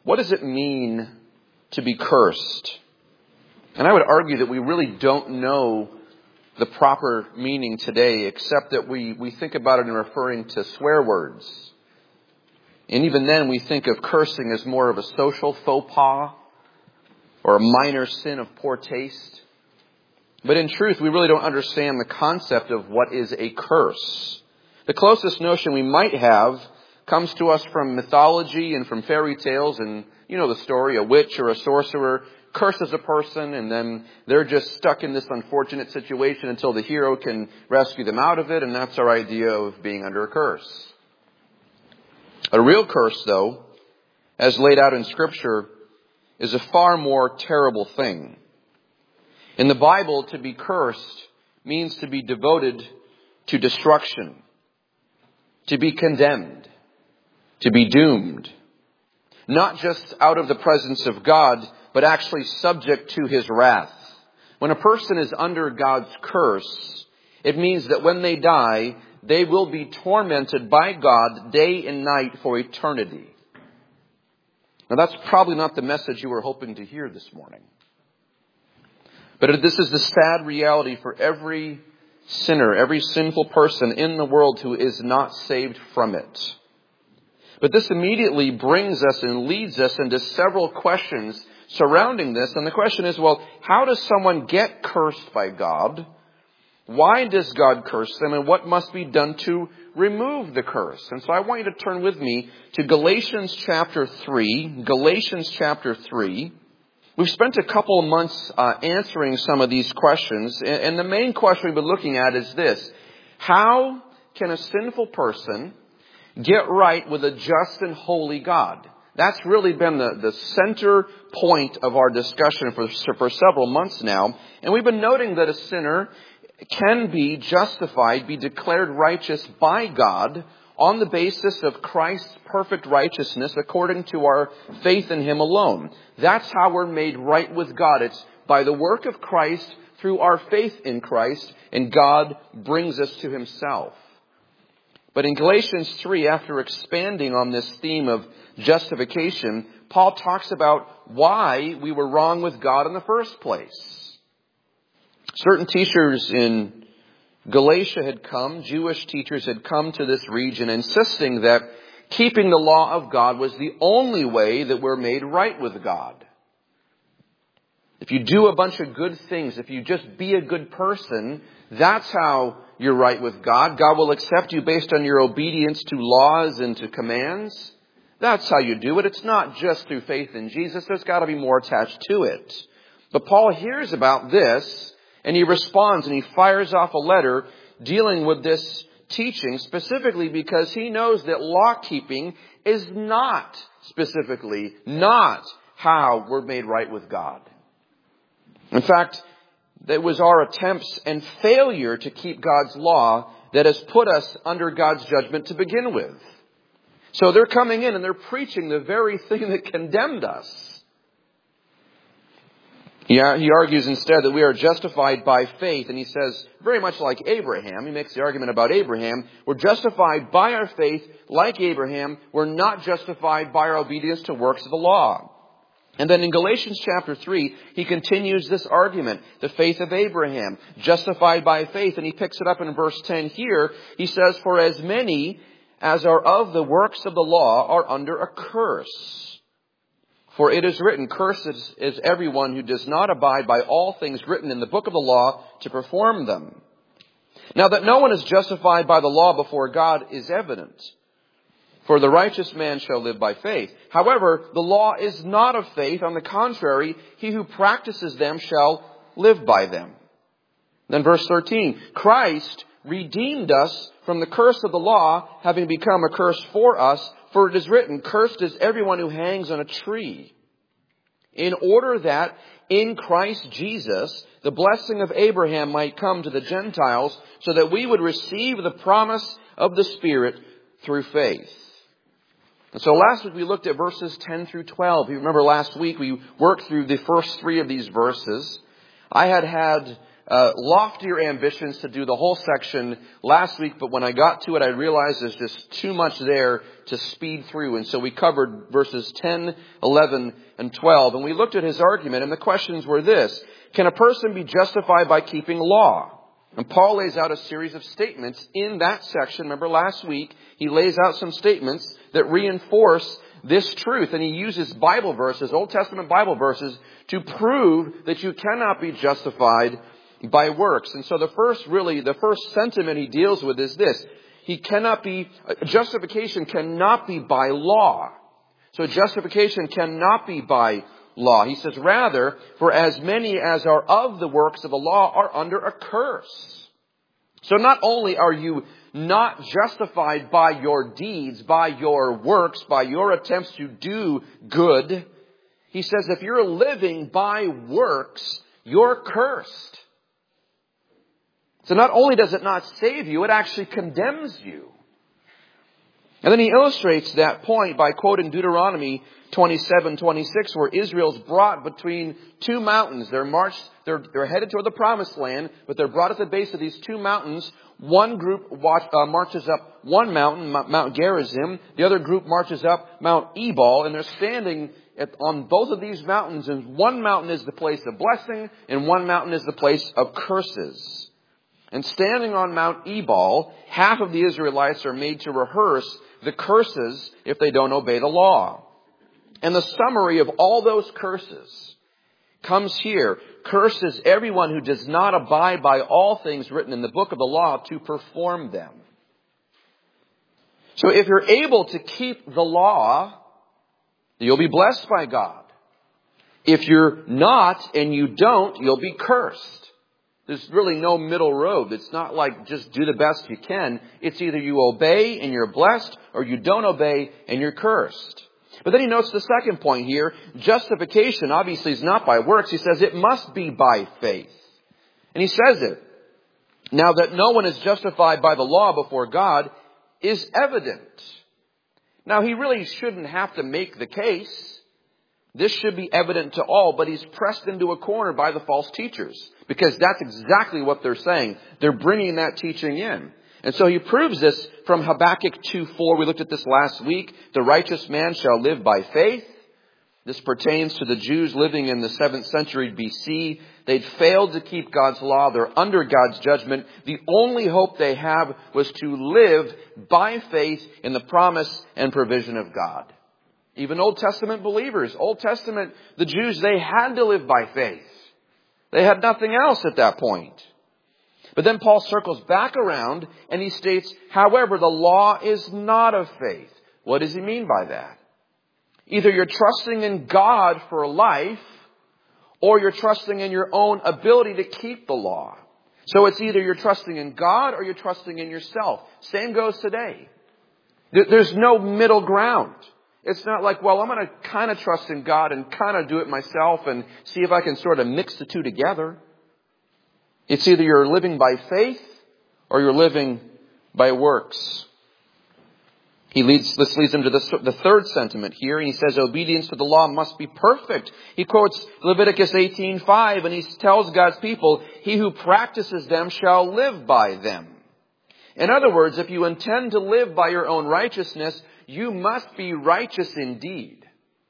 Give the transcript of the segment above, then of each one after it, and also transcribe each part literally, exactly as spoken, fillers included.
What does it mean to be cursed? And I would argue that we really don't know the proper meaning today, except that we, we think about it in referring to swear words. And even then we think of cursing as more of a social faux pas or a minor sin of poor taste. But in truth, we really don't understand the concept of what is a curse. The closest notion we might have comes to us from mythology and from fairy tales. And you know the story, a witch or a sorcerer curses a person and then they're just stuck in this unfortunate situation until the hero can rescue them out of it. And that's our idea of being under a curse. A real curse, though, as laid out in Scripture, is a far more terrible thing. In the Bible, to be cursed means to be devoted to destruction, to be condemned, to be doomed. Not just out of the presence of God, but actually subject to His wrath. When a person is under God's curse, it means that when they die, they will be tormented by God day and night for eternity. Now that's probably not the message you were hoping to hear this morning. But this is the sad reality for every sinner, every sinful person in the world who is not saved from it. But this immediately brings us and leads us into several questions surrounding this. And the question is, well, how does someone get cursed by God? Why does God curse them? And what must be done to remove the curse? And so I want you to turn with me to Galatians chapter three. Galatians chapter three. We've spent a couple of months uh, answering some of these questions. And the main question we've been looking at is this. How can a sinful person get right with a just and holy God? That's really been the, the center point of our discussion for, for several months now. And we've been noting that a sinner can be justified, be declared righteous by God on the basis of Christ's perfect righteousness according to our faith in Him alone. That's how we're made right with God. It's by the work of Christ through our faith in Christ, and God brings us to Himself. But in Galatians three, after expanding on this theme of justification, Paul talks about why we were wrong with God in the first place. Certain teachers in Galatia had come, Jewish teachers had come to this region insisting that keeping the law of God was the only way that we're made right with God. If you do a bunch of good things, if you just be a good person, that's how you're right with God. God will accept you based on your obedience to laws and to commands. That's how you do it. It's not just through faith in Jesus. There's got to be more attached to it. But Paul hears about this, and he responds and he fires off a letter dealing with this teaching specifically because he knows that law keeping is not specifically, not how we're made right with God. In fact, it was our attempts and failure to keep God's law that has put us under God's judgment to begin with. So they're coming in and they're preaching the very thing that condemned us. Yeah, he argues instead that we are justified by faith. And he says, very much like Abraham, he makes the argument about Abraham. We're justified by our faith like Abraham. We're not justified by our obedience to works of the law. And then in Galatians chapter three, he continues this argument, the faith of Abraham, justified by faith. And he picks it up in verse ten here. He says, for as many as are of the works of the law are under a curse. For it is written, cursed is everyone who does not abide by all things written in the book of the law to perform them. Now that no one is justified by the law before God is evident. For the righteous man shall live by faith. However, the law is not of faith. On the contrary, he who practices them shall live by them. Then verse thirteen, Christ redeemed us from the curse of the law, having become a curse for us. For it is written, cursed is everyone who hangs on a tree. In order that in Christ Jesus, the blessing of Abraham might come to the Gentiles, so that we would receive the promise of the Spirit through faith. And so last week we looked at verses ten through twelve. You remember last week we worked through the first three of these verses. I had had uh, loftier ambitions to do the whole section last week, but when I got to it, I realized there's just too much there to speed through. And so we covered verses ten, eleven, and twelve. And we looked at his argument, and the questions were this. Can a person be justified by keeping law? And Paul lays out a series of statements in that section. Remember last week, he lays out some statements that reinforce this truth. And he uses Bible verses, Old Testament Bible verses, to prove that you cannot be justified by works. And so the first, really, the first sentiment he deals with is this. He cannot be, justification cannot be by law. So justification cannot be by law. He says, rather, for as many as are of the works of the law are under a curse. So not only are you not justified by your deeds, by your works, by your attempts to do good, he says if you're living by works, you're cursed. So not only does it not save you, it actually condemns you. And then he illustrates that point by quoting Deuteronomy twenty-seven twenty-six, where Israel's brought between two mountains. They're marched, they're, they're headed toward the promised land, but they're brought at the base of these two mountains. One group watch, uh, marches up one mountain, Mount Gerizim. The other group marches up Mount Ebal, and they're standing at, on both of these mountains. And one mountain is the place of blessing, and one mountain is the place of curses. And standing on Mount Ebal, half of the Israelites are made to rehearse the curses if they don't obey the law. And the summary of all those curses comes here. Curses everyone who does not abide by all things written in the book of the law to perform them. So if you're able to keep the law, you'll be blessed by God. If you're not and you don't, you'll be cursed. There's really no middle road. It's not like just do the best you can. It's either you obey and you're blessed, or you don't obey and you're cursed. But then he notes the second point here. Justification obviously is not by works. He says it must be by faith. And he says it. Now that no one is justified by the law before God is evident. Now he really shouldn't have to make the case. This should be evident to all, but he's pressed into a corner by the false teachers. Because that's exactly what they're saying. They're bringing that teaching in. And so he proves this from Habakkuk two four. We looked at this last week. The righteous man shall live by faith. This pertains to the Jews living in the seventh century B C. They'd failed to keep God's law. They're under God's judgment. The only hope they have was to live by faith in the promise and provision of God. Even Old Testament believers, Old Testament, the Jews, they had to live by faith. They had nothing else at that point. But then Paul circles back around and he states, however, the law is not of faith. What does he mean by that? Either you're trusting in God for life, or you're trusting in your own ability to keep the law. So it's either you're trusting in God or you're trusting in yourself. Same goes today. There's no middle ground. It's not like, well, I'm going to kind of trust in God and kind of do it myself and see if I can sort of mix the two together. It's either you're living by faith or you're living by works. He leads, this leads him to the, the third sentiment here. He says obedience to the law must be perfect. He quotes Leviticus eighteen five and he tells God's people, he who practices them shall live by them. In other words, if you intend to live by your own righteousness, you must be righteous indeed.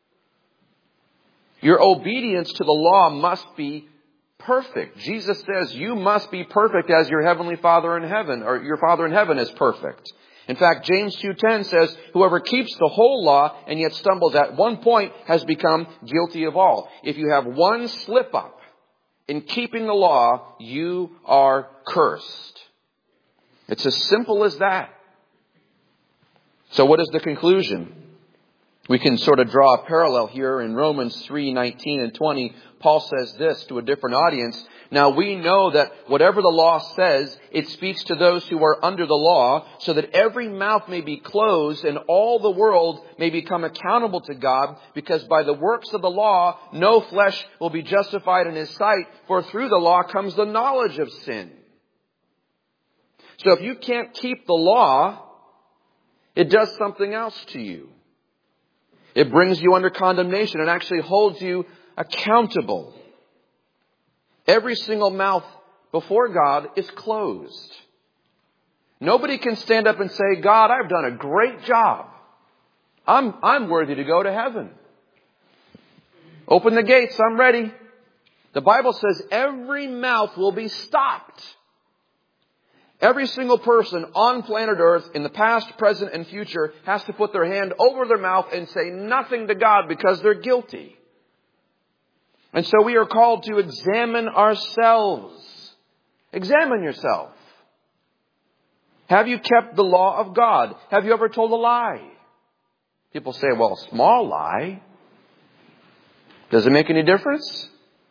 Your obedience to the law must be perfect. Jesus says you must be perfect as your heavenly Father in heaven, or your Father in heaven is perfect. In fact, James two ten says, whoever keeps the whole law and yet stumbles at one point has become guilty of all. If you have one slip up in keeping the law, you are cursed. It's as simple as that. So what is the conclusion? We can sort of draw a parallel here in Romans three nineteen and twenty. Paul says this to a different audience. Now we know that whatever the law says, it speaks to those who are under the law, so that every mouth may be closed and all the world may become accountable to God, because by the works of the law, no flesh will be justified in his sight, for through the law comes the knowledge of sin. So if you can't keep the law, it does something else to you. It brings you under condemnation. It actually holds you accountable. Every single mouth before God is closed. Nobody can stand up and say, God, I've done a great job. I'm, I'm worthy to go to heaven. Open the gates, I'm ready. The Bible says every mouth will be stopped. Every single person on planet Earth in the past, present, and future has to put their hand over their mouth and say nothing to God because they're guilty. And so we are called to examine ourselves. Examine yourself. Have you kept the law of God? Have you ever told a lie? People say, well, a small lie. Does it make any difference?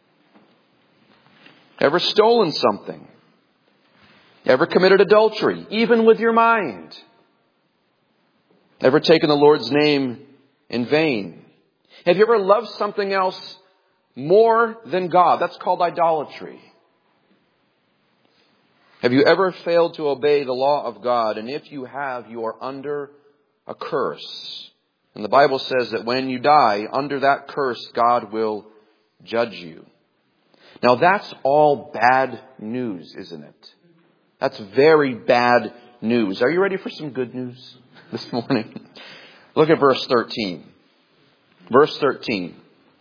Ever stolen something? Ever committed adultery, even with your mind? Ever taken the Lord's name in vain? Have you ever loved something else more than God? That's called idolatry. Have you ever failed to obey the law of God? And if you have, you are under a curse. And the Bible says that when you die, under that curse, God will judge you. Now that's all bad news, isn't it? That's very bad news. Are you ready for some good news this morning? Look at verse thirteen. Verse thirteen.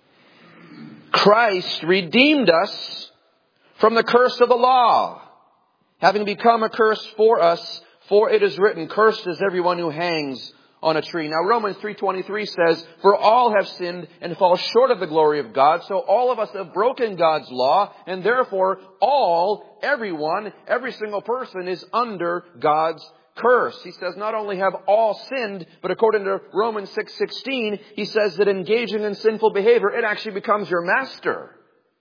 Christ redeemed us from the curse of the law, having become a curse for us, for it is written, cursed is everyone who hangs on a tree. Now Romans three twenty-three says, for all have sinned and fall short of the glory of God. So all of us have broken God's law, and therefore all, everyone, every single person is under God's curse. He says not only have all sinned, but according to Romans six sixteen, he says that engaging in sinful behavior, it actually becomes your master.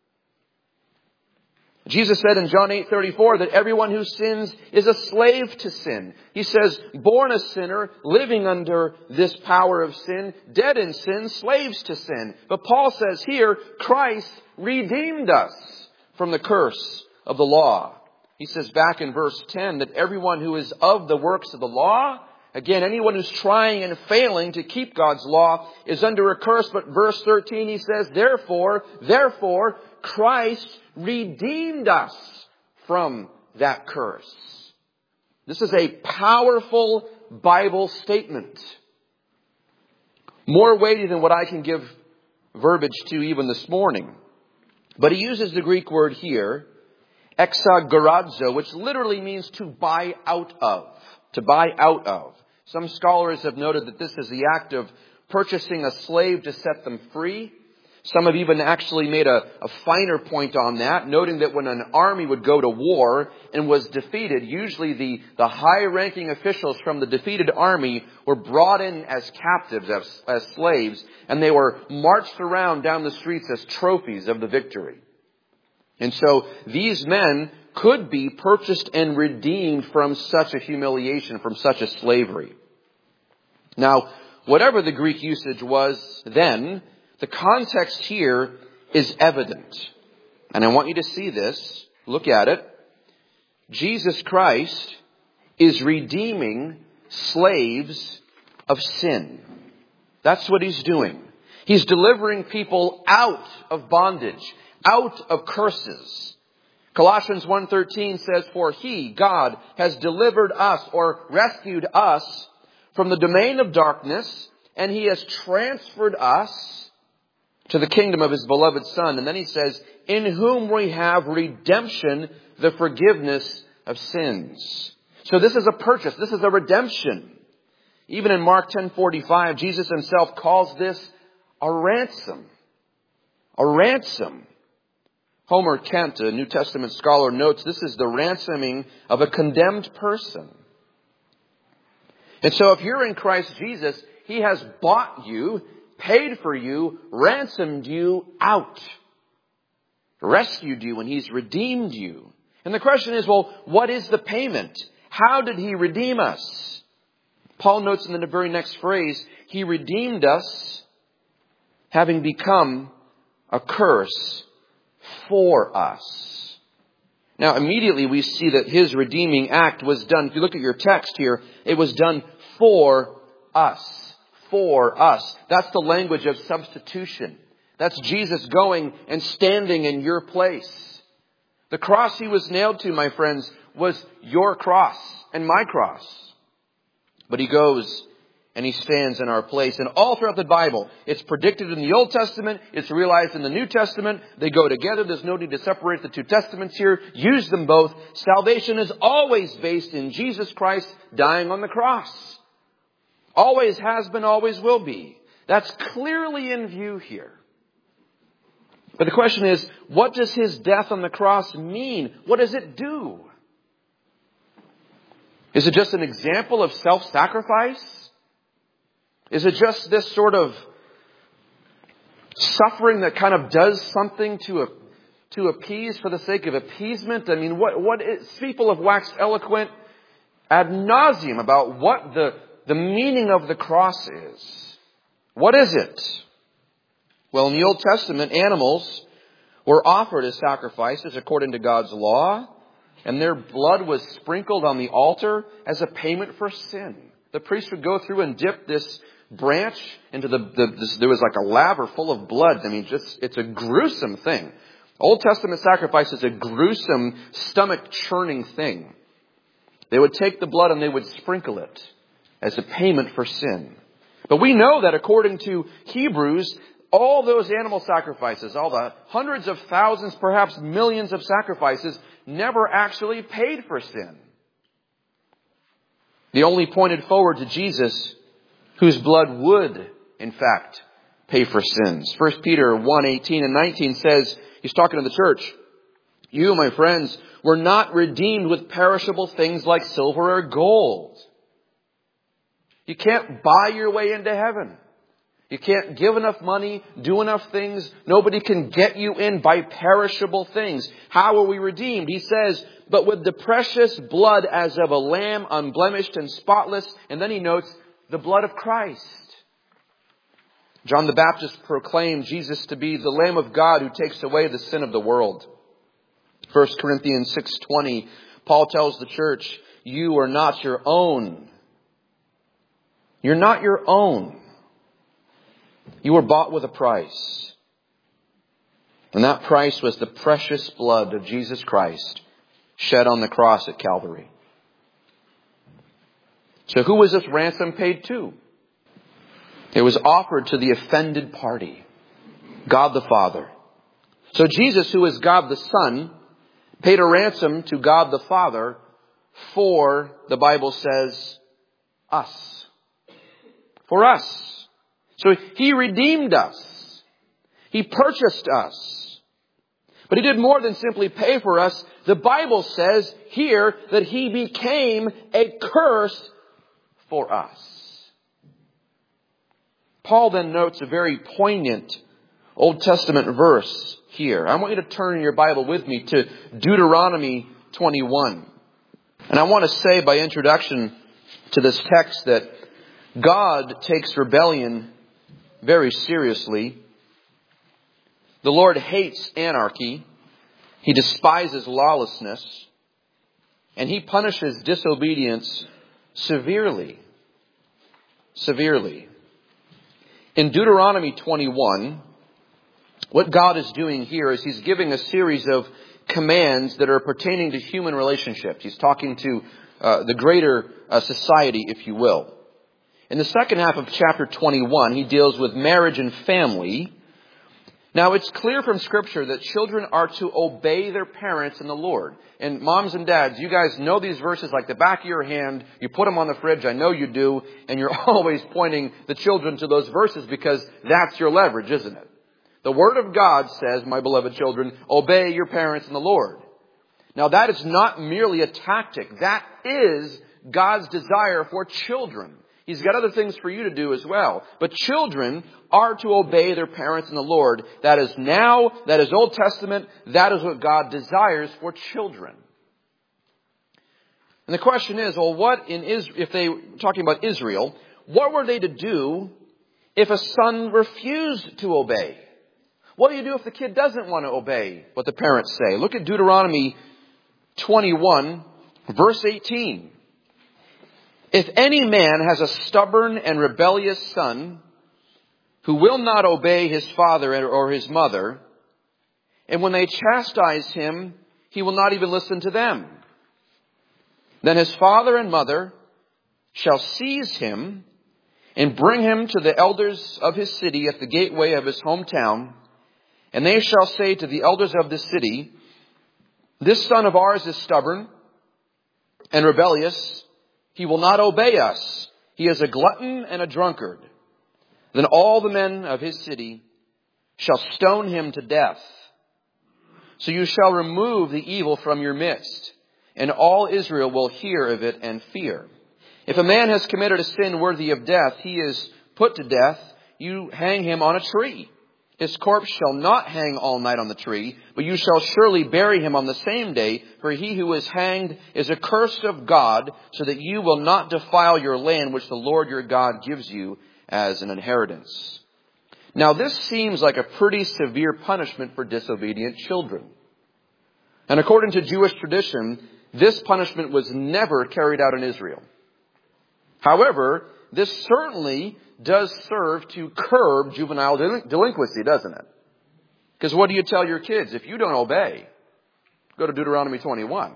Jesus said in John eight thirty-four that everyone who sins is a slave to sin. He says, born a sinner, living under this power of sin, dead in sin, slaves to sin. But Paul says here, Christ redeemed us from the curse of the law. He says back in verse ten that everyone who is of the works of the law, again, anyone who's trying and failing to keep God's law is under a curse. But verse thirteen, he says, therefore, therefore, Christ redeemed us from that curse. This is a powerful Bible statement. More weighty than what I can give verbiage to even this morning. But he uses the Greek word here, exagorazo, which literally means to buy out of. To buy out of. Some scholars have noted that this is the act of purchasing a slave to set them free. Some have even actually made a, a finer point on that, noting that when an army would go to war and was defeated, usually the, the high-ranking officials from the defeated army were brought in as captives, as, as slaves, and they were marched around down the streets as trophies of the victory. And so these men could be purchased and redeemed from such a humiliation, from such a slavery. Now, whatever the Greek usage was then, the context here is evident. And I want you to see this. Look at it. Jesus Christ is redeeming slaves of sin. That's what he's doing. He's delivering people out of bondage, out of curses. Colossians one thirteen says, for he, God, has delivered us or rescued us from the domain of darkness, and he has transferred us to the kingdom of his beloved Son. And then he says, in whom we have redemption, the forgiveness of sins. So this is a purchase. This is a redemption. Even in Mark ten forty-five, Jesus himself calls this a ransom. A ransom. Homer Kent, a New Testament scholar, notes this is the ransoming of a condemned person. And so if you're in Christ Jesus, he has bought you, paid for you, ransomed you out, rescued you, and he's redeemed you. And the question is, well, what is the payment? How did he redeem us? Paul notes in the very next phrase, he redeemed us having become a curse for us. Now, immediately we see that his redeeming act was done. If you look at your text here, it was done for us. For us. That's the language of substitution. That's Jesus going and standing in your place. The cross he was nailed to, my friends, was your cross and my cross. But he goes and he stands in our place. And all throughout the Bible, it's predicted in the Old Testament. It's realized in the New Testament. They go together. There's no need to separate the two testaments here. Use them both. Salvation is always based in Jesus Christ dying on the cross. Always has been, always will be. That's clearly in view here. But the question is, what does his death on the cross mean? What does it do? Is it just an example of self-sacrifice? Is it just this sort of suffering that kind of does something to, to appease for the sake of appeasement? I mean, what, what is, people have waxed eloquent ad nauseum about what the, the meaning of the cross is. What is it? Well, in the Old Testament, animals were offered as sacrifices according to God's law, and their blood was sprinkled on the altar as a payment for sin. The priest would go through and dip this branch into the, the this, there was like a laver full of blood. I mean, just it's a gruesome thing. Old Testament sacrifice is a gruesome, stomach-churning thing. They would take the blood and they would sprinkle it as a payment for sin. But we know that according to Hebrews, all those animal sacrifices, all the hundreds of thousands, perhaps millions of sacrifices, never actually paid for sin. They only pointed forward to Jesus, whose blood would, in fact, pay for sins. First Peter one, eighteen and nineteen says, he's talking to the church, "You, my friends, were not redeemed with perishable things like silver or gold." You can't buy your way into heaven. You can't give enough money, do enough things. Nobody can get you in by perishable things. How are we redeemed? He says, "But with the precious blood as of a lamb, unblemished and spotless." And then he notes, the blood of Christ. John the Baptist proclaimed Jesus to be the Lamb of God who takes away the sin of the world. First Corinthians six twenty, Paul tells the church, "You are not your own." You're not your own. You were bought with a price. And that price was the precious blood of Jesus Christ shed on the cross at Calvary. So who was this ransom paid to? It was offered to the offended party, God the Father. So Jesus, who is God the Son, paid a ransom to God the Father for, the Bible says, us. For us. So He redeemed us. He purchased us. But He did more than simply pay for us. The Bible says here that He became a curse for us. Paul then notes a very poignant Old Testament verse here. I want you to turn in your Bible with me to Deuteronomy twenty-one. And I want to say by introduction to this text that God takes rebellion very seriously. The Lord hates anarchy. He despises lawlessness. And He punishes disobedience severely. Severely. In Deuteronomy twenty-one, what God is doing here is He's giving a series of commands that are pertaining to human relationships. He's talking to uh, the greater uh, society, if you will. In the second half of chapter twenty-one, He deals with marriage and family. Now, it's clear from Scripture that children are to obey their parents in the Lord. And moms and dads, you guys know these verses like the back of your hand. You put them on the fridge. I know you do. And you're always pointing the children to those verses because that's your leverage, isn't it? The Word of God says, my beloved children, obey your parents in the Lord. Now, that is not merely a tactic. That is God's desire for children. He's got other things for you to do as well. But children are to obey their parents in the Lord. That is now, that is Old Testament, that is what God desires for children. And the question is, well, what in Israel, if they were talking about Israel, what were they to do if a son refused to obey? What do you do if the kid doesn't want to obey what the parents say? Look at Deuteronomy twenty-one, verse eighteen. If any man has a stubborn and rebellious son who will not obey his father or his mother, and when they chastise him, he will not even listen to them. Then his father and mother shall seize him and bring him to the elders of his city at the gateway of his hometown. And they shall say to the elders of the city, this son of ours is stubborn and rebellious. He will not obey us. He is a glutton and a drunkard. Then all the men of his city shall stone him to death. So you shall remove the evil from your midst, and all Israel will hear of it and fear. If a man has committed a sin worthy of death, he is put to death. You hang him on a tree. His corpse shall not hang all night on the tree, but you shall surely bury him on the same day, for he who is hanged is accursed of God, so that you will not defile your land which the Lord your God gives you as an inheritance. Now this seems like a pretty severe punishment for disobedient children. And according to Jewish tradition, this punishment was never carried out in Israel. However, this certainly does serve to curb juvenile delinquency, doesn't it? Because what do you tell your kids? If you don't obey, go to Deuteronomy twenty-one.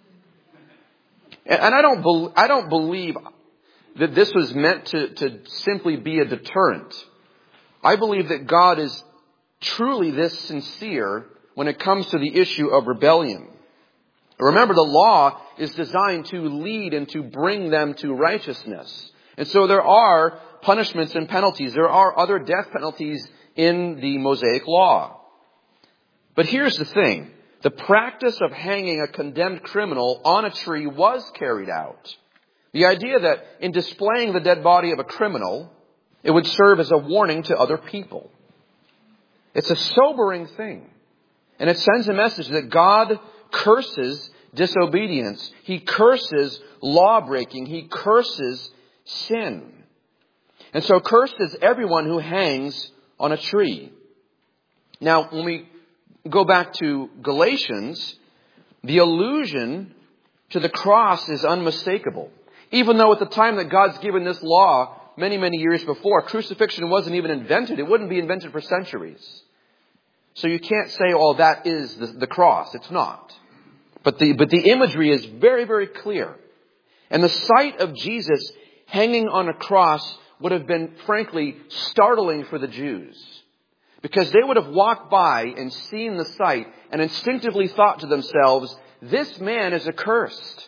And I don't, be, I don't believe that this was meant to, to simply be a deterrent. I believe that God is truly this sincere when it comes to the issue of rebellion. Remember, the law is designed to lead and to bring them to righteousness. And so there are punishments and penalties. There are other death penalties in the Mosaic law. But here's the thing. The practice of hanging a condemned criminal on a tree was carried out. The idea that in displaying the dead body of a criminal, it would serve as a warning to other people. It's a sobering thing. And it sends a message that God curses disobedience. He curses law breaking. He curses sin. And so cursed is everyone who hangs on a tree. Now, when we go back to Galatians, the allusion to the cross is unmistakable. Even though at the time that God's given this law, many, many years before, crucifixion wasn't even invented. It wouldn't be invented for centuries. So you can't say, oh, that is the, the cross. It's not. But the, but the imagery is very, very clear. And the sight of Jesus hanging on a cross would have been, frankly, startling for the Jews. Because they would have walked by and seen the sight and instinctively thought to themselves, this man is accursed.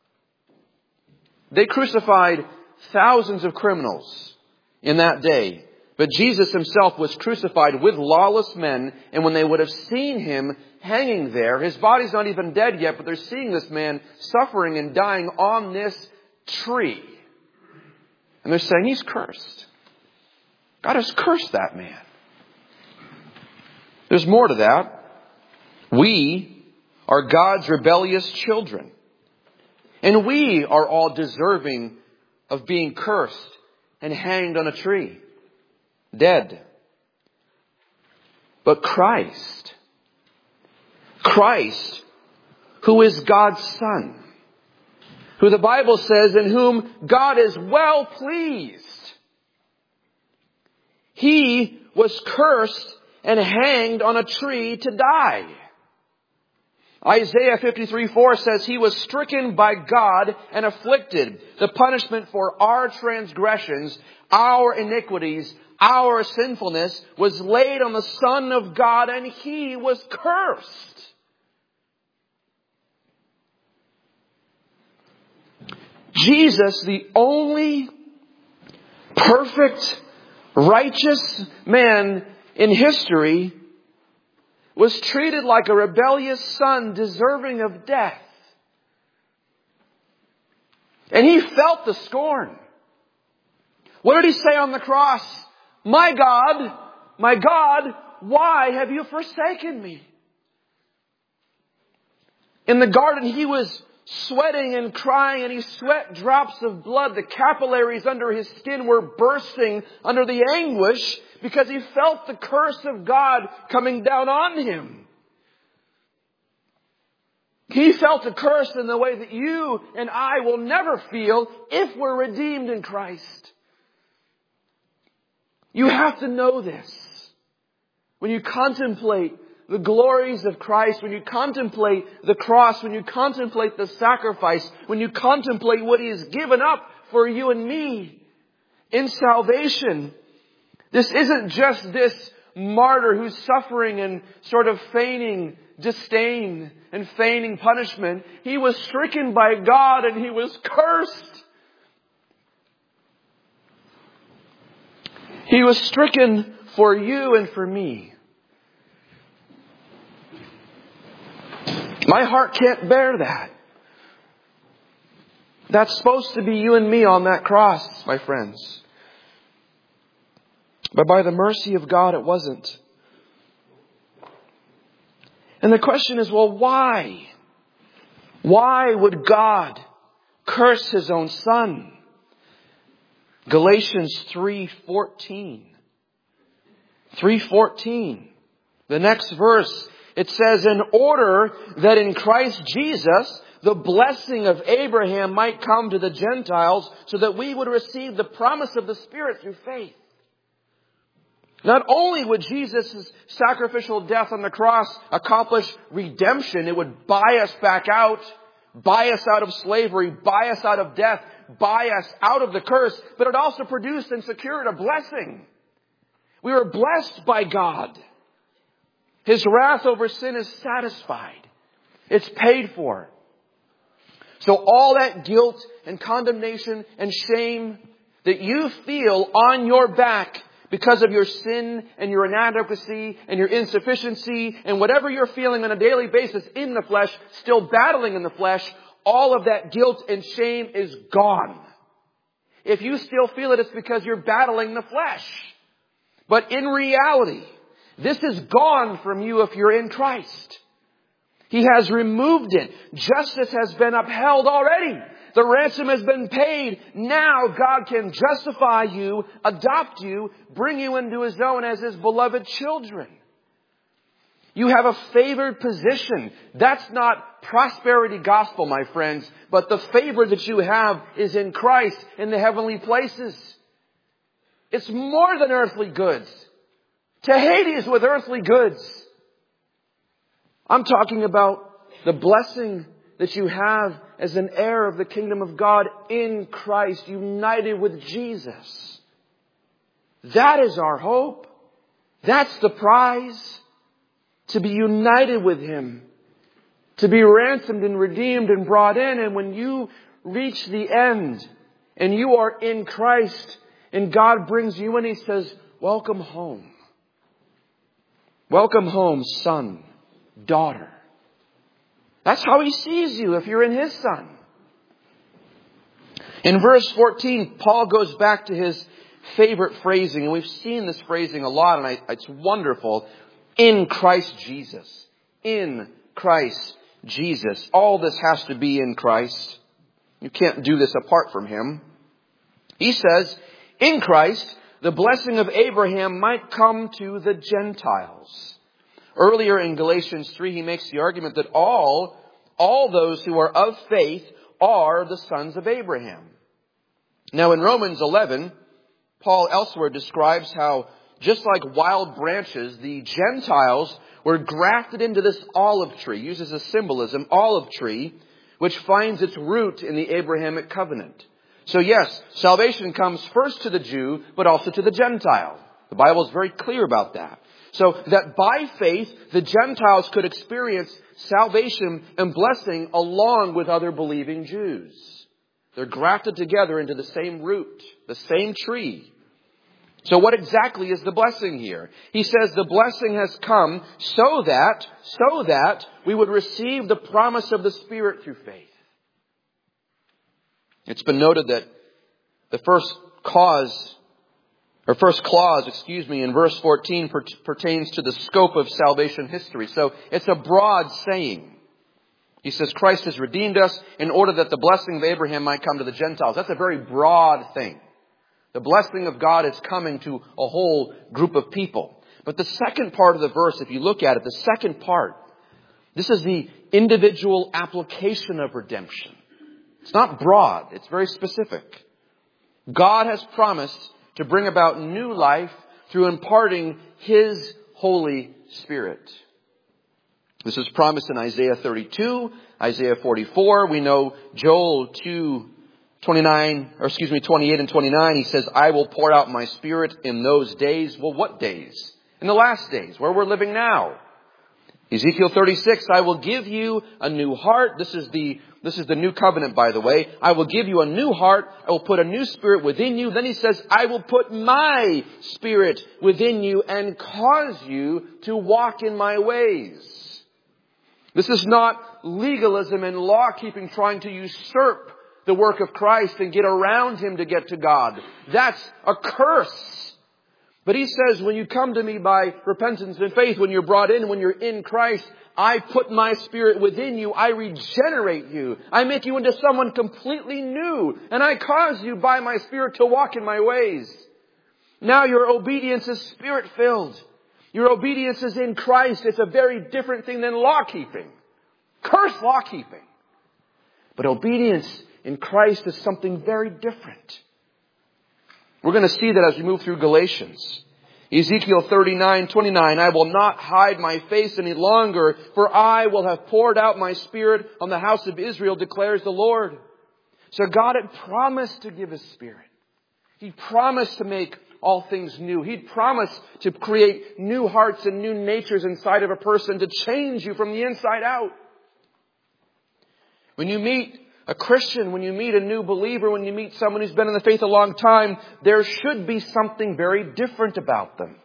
They crucified thousands of criminals in that day. But Jesus himself was crucified with lawless men. And when they would have seen him hanging there, his body's not even dead yet, but they're seeing this man suffering and dying on this tree. And they're saying, he's cursed. God has cursed that man. There's more to that. We are God's rebellious children. And we are all deserving of being cursed and hanged on a tree. Dead. But Christ, Christ, who is God's Son, who the Bible says in whom God is well pleased, he was cursed and hanged on a tree to die. Isaiah fifty-three four says he was stricken by God and afflicted. The punishment for our transgressions, our iniquities, our sinfulness was laid on the Son of God, and he was cursed. Jesus, the only perfect, righteous man in history, was treated like a rebellious son deserving of death. And he felt the scorn. What did he say on the cross? My God, my God, why have you forsaken me? In the garden, he was sweating and crying, and he sweat drops of blood. The capillaries under his skin were bursting under the anguish because he felt the curse of God coming down on him. He felt a curse in the way that you and I will never feel if we're redeemed in Christ. You have to know this. When you contemplate the glories of Christ, when you contemplate the cross, when you contemplate the sacrifice, when you contemplate what He has given up for you and me in salvation, this isn't just this martyr who's suffering and sort of feigning disdain and feigning punishment. He was stricken by God and He was cursed. He was stricken for you and for me. My heart can't bear that. That's supposed to be you and me on that cross, my friends. But by the mercy of God, it wasn't. And the question is, well, why? Why would God curse His own Son? Galatians three fourteen. three fourteen. The next verse, it says, in order that in Christ Jesus the blessing of Abraham might come to the Gentiles, so that we would receive the promise of the Spirit through faith. Not only would Jesus' sacrificial death on the cross accomplish redemption, it would buy us back out, buy us out of slavery, buy us out of death, buy us out of the curse, but it also produced and secured a blessing. We were blessed by God. His wrath over sin is satisfied. It's paid for. So all that guilt and condemnation and shame that you feel on your back because of your sin and your inadequacy and your insufficiency and whatever you're feeling on a daily basis in the flesh, still battling in the flesh, all of that guilt and shame is gone. If you still feel it, it's because you're battling the flesh. But in reality, this is gone from you if you're in Christ. He has removed it. Justice has been upheld already. The ransom has been paid. Now God can justify you, adopt you, bring you into His own as His beloved children. You have a favored position. That's not prosperity gospel, my friends. But the favor that you have is in Christ in the heavenly places. It's more than earthly goods. To Hades with earthly goods. I'm talking about the blessing that you have as an heir of the kingdom of God in Christ, united with Jesus. That is our hope. That's the prize. To be united with Him. To be ransomed and redeemed and brought in. And when you reach the end and you are in Christ and God brings you in, He says, welcome home. Welcome home, son, daughter. That's how He sees you if you're in His Son. In verse fourteen, Paul goes back to his favorite phrasing. And we've seen this phrasing a lot, and I, it's wonderful. In Christ Jesus. In Christ Jesus. All this has to be in Christ. You can't do this apart from Him. He says, in Christ, the blessing of Abraham might come to the Gentiles. Earlier in Galatians three, he makes the argument that all, all those who are of faith are the sons of Abraham. Now in Romans eleven, Paul elsewhere describes how just like wild branches, the Gentiles were grafted into this olive tree, uses a symbolism, olive tree, which finds its root in the Abrahamic covenant. So yes, salvation comes first to the Jew, but also to the Gentile. The Bible is very clear about that. So that by faith, the Gentiles could experience salvation and blessing along with other believing Jews. They're grafted together into the same root, the same tree. So what exactly is the blessing here? He says the blessing has come so that, so that we would receive the promise of the Spirit through faith. It's been noted that the first cause, or first clause, excuse me, in verse fourteen per- pertains to the scope of salvation history. So it's a broad saying. He says Christ has redeemed us in order that the blessing of Abraham might come to the Gentiles. That's a very broad thing. The blessing of God is coming to a whole group of people. But the second part of the verse, if you look at it, the second part, this is the individual application of redemption. It's not broad. It's very specific. God has promised to bring about new life through imparting His Holy Spirit. This is promised in Isaiah thirty-two, Isaiah forty-four. We know Joel two, twenty-nine, or excuse me, twenty-eight and twenty-nine. He says, I will pour out my Spirit in those days. Well, what days? In the last days, where we're living now. Ezekiel thirty-six, I will give you a new heart. This is the, this is the new covenant, by the way. I will give you a new heart. I will put a new spirit within you. Then he says, I will put my Spirit within you and cause you to walk in my ways. This is not legalism and law-keeping trying to usurp the work of Christ and get around Him to get to God. That's a curse. But He says, when you come to me by repentance and faith, when you're brought in, when you're in Christ, I put my Spirit within you. I regenerate you. I make you into someone completely new. And I cause you by my Spirit to walk in my ways. Now your obedience is Spirit-filled. Your obedience is in Christ. It's a very different thing than law-keeping. Curse law-keeping. But obedience in Christ is something very different. We're going to see that as we move through Galatians. Ezekiel thirty-nine, twenty-nine, I will not hide my face any longer, for I will have poured out my Spirit on the house of Israel, declares the Lord. So God had promised to give His Spirit. He promised to make all things new. He'd promised to create new hearts and new natures inside of a person, to change you from the inside out. When you meet a Christian, when you meet a new believer, when you meet someone who's been in the faith a long time, there should be something very different about them.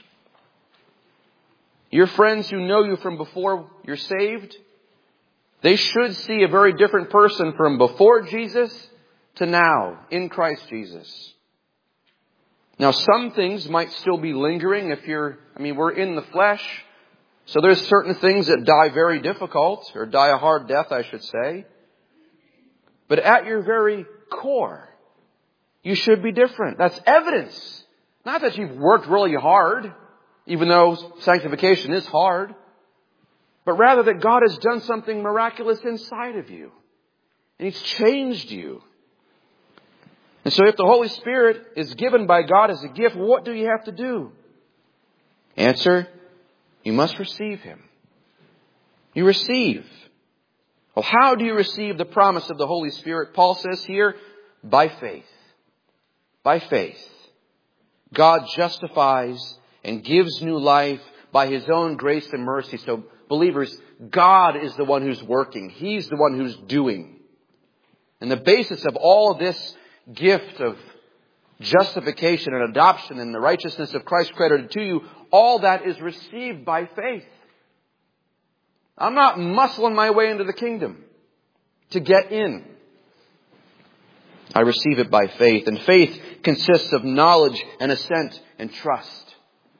Your friends who know you from before you're saved, they should see a very different person from before Jesus to now in Christ Jesus. Now, some things might still be lingering if you're, I mean, we're in the flesh. So there's certain things that die very difficult, or die a hard death, I should say. But at your very core, you should be different. That's evidence. Not that you've worked really hard, even though sanctification is hard. But rather that God has done something miraculous inside of you. And He's changed you. And so if the Holy Spirit is given by God as a gift, what do you have to do? Answer, you must receive Him. You receive. Well, how do you receive the promise of the Holy Spirit? Paul says here, by faith. By faith. God justifies and gives new life by His own grace and mercy. So, believers, God is the one who's working. He's the one who's doing. And the basis of all of this gift of justification and adoption and the righteousness of Christ credited to you, all that is received by faith. I'm not muscling my way into the kingdom to get in. I receive it by faith. And faith consists of knowledge and assent and trust.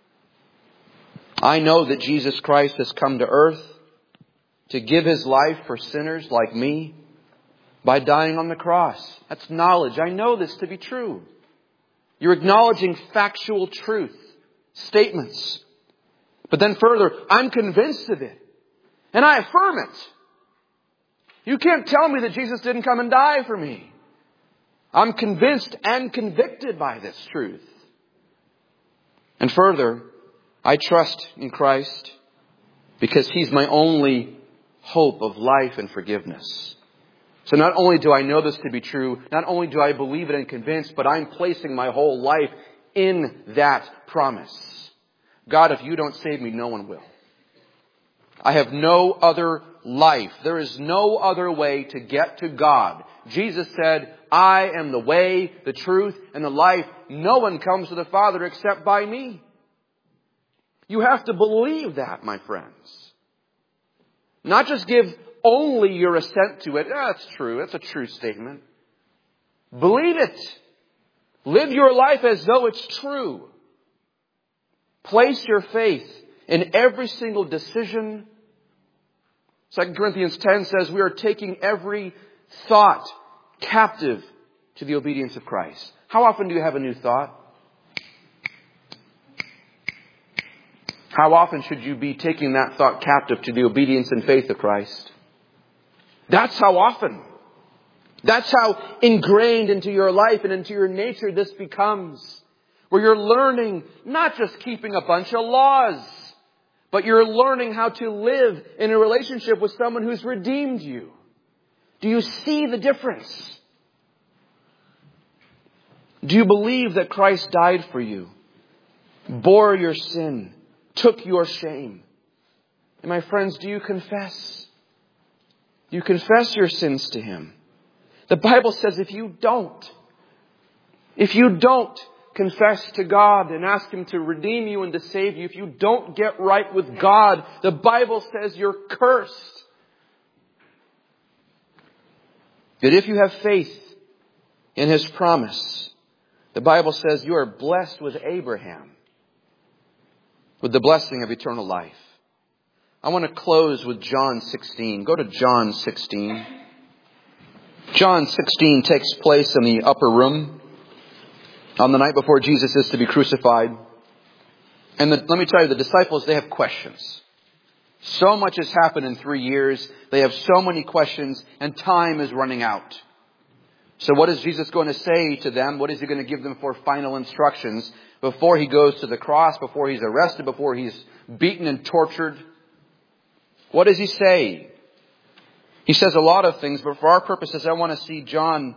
I know that Jesus Christ has come to earth to give His life for sinners like me by dying on the cross. That's knowledge. I know this to be true. You're acknowledging factual truth, statements. But then further, I'm convinced of it. And I affirm it. You can't tell me that Jesus didn't come and die for me. I'm convinced and convicted by this truth. And further, I trust in Christ because He's my only hope of life and forgiveness. So not only do I know this to be true, not only do I believe it and convinced, but I'm placing my whole life in that promise. God, if you don't save me, no one will. I have no other life. There is no other way to get to God. Jesus said, I am the way, the truth, and the life. No one comes to the Father except by me. You have to believe that, my friends. Not just give only your assent to it. Yeah, that's true. That's a true statement. Believe it. Live your life as though it's true. Place your faith in every single decision. Second Corinthians ten says we are taking every thought captive to the obedience of Christ. How often do you have a new thought? How often should you be taking that thought captive to the obedience and faith of Christ? That's how often. That's how ingrained into your life and into your nature this becomes. Where you're learning not just keeping a bunch of laws, but you're learning how to live in a relationship with someone who's redeemed you. Do you see the difference? Do you believe that Christ died for you, bore your sin, took your shame? And my friends, do you confess? Do you confess your sins to Him? The Bible says if you don't, if you don't confess to God and ask Him to redeem you and to save you, if you don't get right with God, the Bible says you're cursed. That if you have faith in His promise, the Bible says you are blessed with Abraham, with the blessing of eternal life. I want to close with John sixteen. Go to John sixteen. John sixteen takes place in the upper room on the night before Jesus is to be crucified. And the, let me tell you, the disciples, they have questions. So much has happened in three years. They have so many questions, and time is running out. So what is Jesus going to say to them? What is He going to give them for final instructions before He goes to the cross, before He's arrested, before He's beaten and tortured? What does He say? He says a lot of things, but for our purposes, I want to see John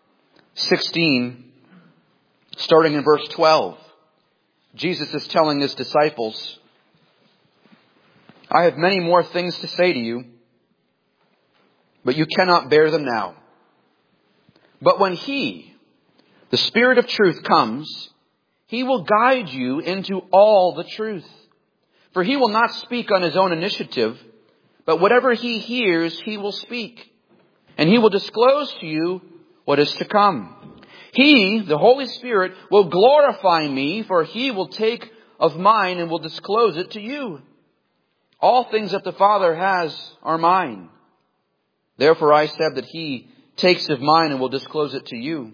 sixteen, starting in verse twelve. Jesus is telling His disciples, I have many more things to say to you, but you cannot bear them now. But when He, the Spirit of truth, comes, He will guide you into all the truth. For He will not speak on His own initiative, but whatever He hears, He will speak. And He will disclose to you what is to come. He, the Holy Spirit, will glorify Me, for He will take of mine and will disclose it to you. All things that the Father has are mine. Therefore I said that He takes of mine and will disclose it to you.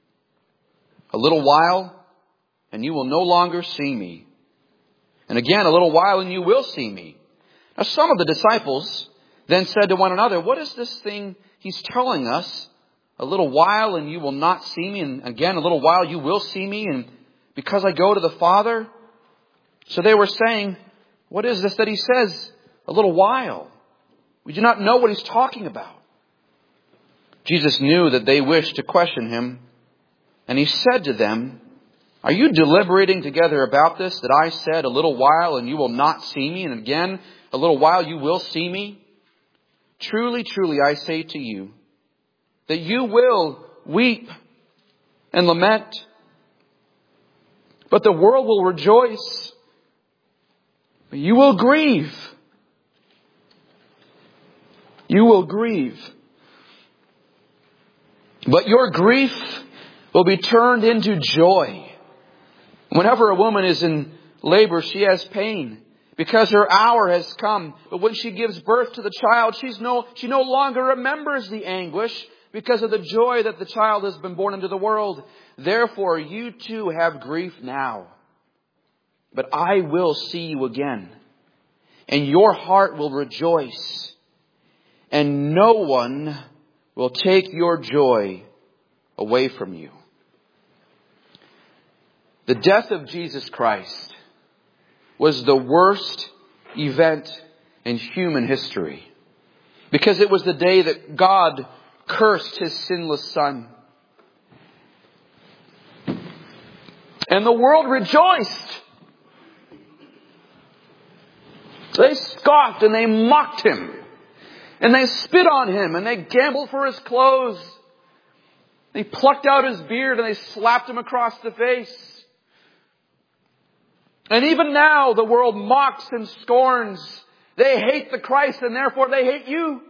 A little while, and you will no longer see Me. And again, a little while, and you will see Me. Now some of the disciples then said to one another, what is this thing He's telling us? A little while, and you will not see Me. And again, a little while, you will see Me. And because I go to the Father? So they were saying, what is this that He says? A little while. We do not know what He's talking about. Jesus knew that they wished to question Him, and He said to them, are you deliberating together about this, that I said, a little while and you will not see Me, and again, a little while you will see Me? Truly, truly, I say to you, that you will weep and lament, but the world will rejoice. You will grieve. You will grieve. But your grief will be turned into joy. Whenever a woman is in labor, she has pain because her hour has come. But when she gives birth to the child, she's no, she no longer remembers the anguish because of the joy that the child has been born into the world. Therefore, you too have grief now. But I will see you again, and your heart will rejoice, and no one will take your joy away from you. The death of Jesus Christ was the worst event in human history, because it was the day that God cursed His sinless Son. And the world rejoiced. They scoffed and they mocked Him. And they spit on Him and they gambled for His clothes. They plucked out His beard and they slapped Him across the face. And even now the world mocks and scorns. They hate the Christ and therefore they hate you.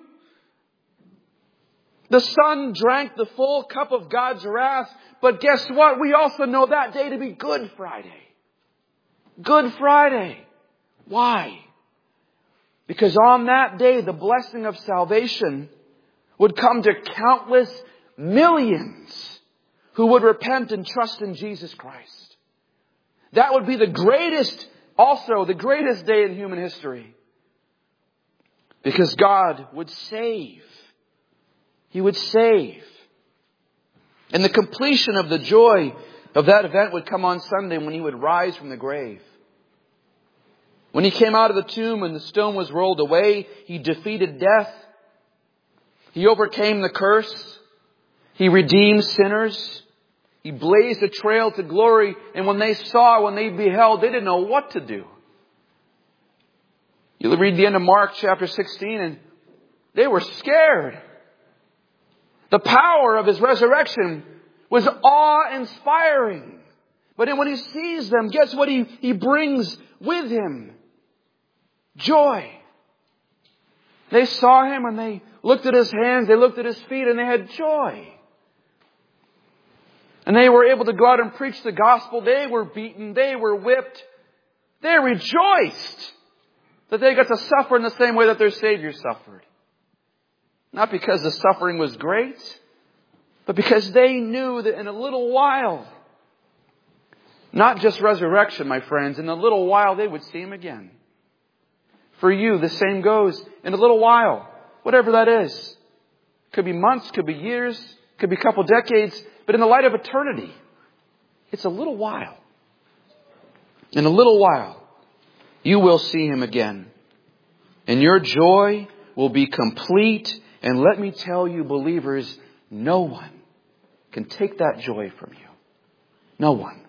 The Son drank the full cup of God's wrath. But guess what? We also know that day to be Good Friday. Good Friday. Why? Because on that day, the blessing of salvation would come to countless millions who would repent and trust in Jesus Christ. That would be the greatest, also the greatest day in human history. Because God would save. He would save. And the completion of the joy of that event would come on Sunday when He would rise from the grave. When He came out of the tomb and the stone was rolled away, He defeated death. He overcame the curse. He redeemed sinners. He blazed a trail to glory. And when they saw, when they beheld, they didn't know what to do. You read the end of Mark chapter sixteen and they were scared. The power of His resurrection was awe-inspiring. But then when He sees them, guess what He, he brings with Him? Joy. They saw Him and they looked at His hands, they looked at His feet, and they had joy. And they were able to go out and preach the gospel. They were beaten. They were whipped. They rejoiced that they got to suffer in the same way that their Savior suffered. Not because the suffering was great, but because they knew that in a little while, not just resurrection, my friends, in a little while they would see Him again. For you, the same goes. In a little while, whatever that is. Could be months, could be years, could be a couple decades. But in the light of eternity, it's a little while. In a little while, you will see Him again. And your joy will be complete. And let me tell you, believers, no one can take that joy from you. No one.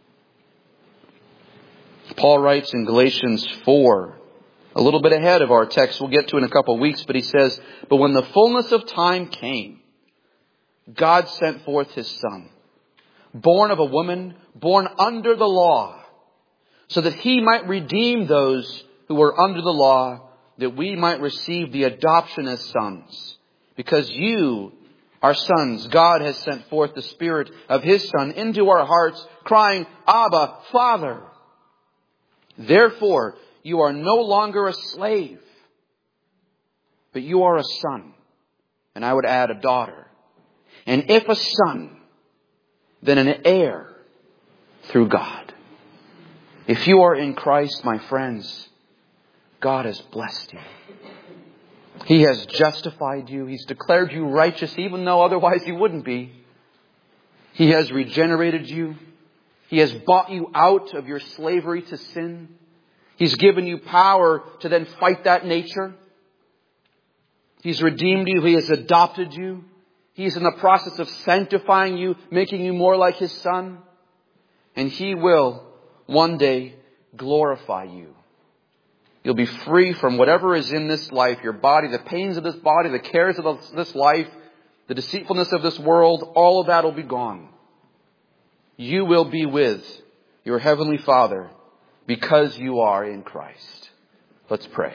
Paul writes in Galatians four, a little bit ahead of our text we'll get to in a couple of weeks, but he says, "But when the fullness of time came, God sent forth His Son, born of a woman, born under the law, so that He might redeem those who were under the law, that we might receive the adoption as sons. Because you are sons, God has sent forth the Spirit of His Son into our hearts, crying, Abba, Father. Therefore, you are no longer a slave, but you are a son." And I would add a daughter. "And if a son, then an heir through God." If you are in Christ, my friends, God has blessed you. He has justified you. He's declared you righteous, even though otherwise you wouldn't be. He has regenerated you. He has bought you out of your slavery to sin. He's given you power to then fight that nature. He's redeemed you. He has adopted you. He's in the process of sanctifying you, making you more like His Son. And He will one day glorify you. You'll be free from whatever is in this life, your body, the pains of this body, the cares of this life, the deceitfulness of this world. All of that will be gone. You will be with your Heavenly Father because you are in Christ. Let's pray.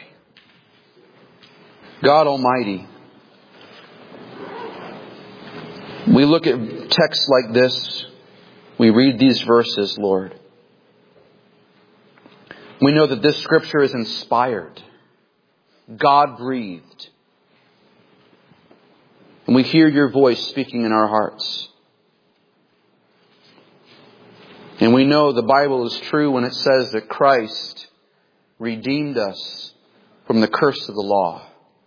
God Almighty, we look at texts like this. We read these verses, Lord. We know that this Scripture is inspired, God-breathed. And we hear your voice speaking in our hearts. And we know the Bible is true when it says that Christ redeemed us from the curse of the law.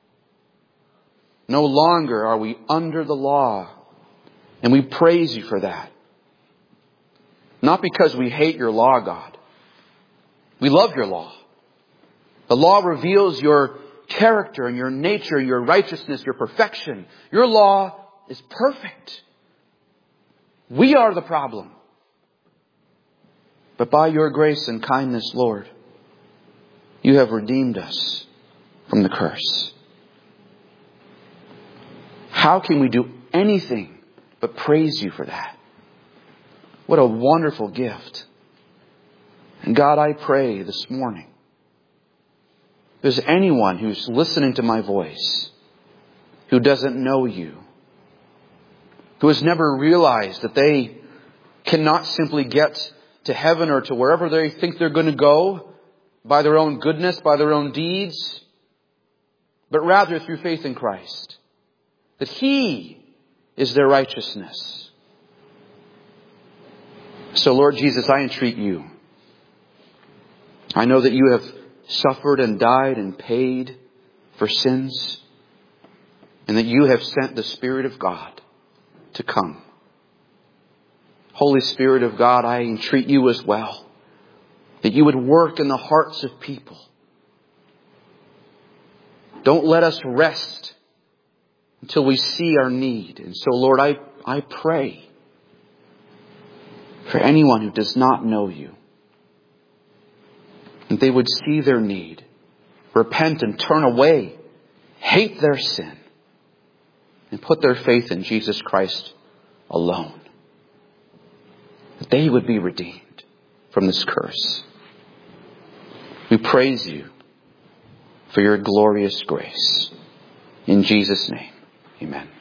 No longer are we under the law. And we praise you for that. Not because we hate your law, God. We love your law. The law reveals your character and your nature, your righteousness, your perfection. Your law is perfect. We are the problem. But by your grace and kindness, Lord, you have redeemed us from the curse. How can we do anything but praise you for that? What a wonderful gift. And God, I pray this morning, if there's anyone who's listening to my voice, who doesn't know you, who has never realized that they cannot simply get to heaven or to wherever they think they're going to go by their own goodness, by their own deeds, but rather through faith in Christ, that He is their righteousness. So Lord Jesus, I entreat you. I know that you have suffered and died and paid for sins, and that you have sent the Spirit of God to come. Holy Spirit of God, I entreat you as well, that you would work in the hearts of people. Don't let us rest until we see our need. And so, Lord, I, I pray for anyone who does not know you, that they would see their need, repent and turn away, hate their sin, and put their faith in Jesus Christ alone. That they would be redeemed from this curse. We praise you for your glorious grace. In Jesus' name, amen.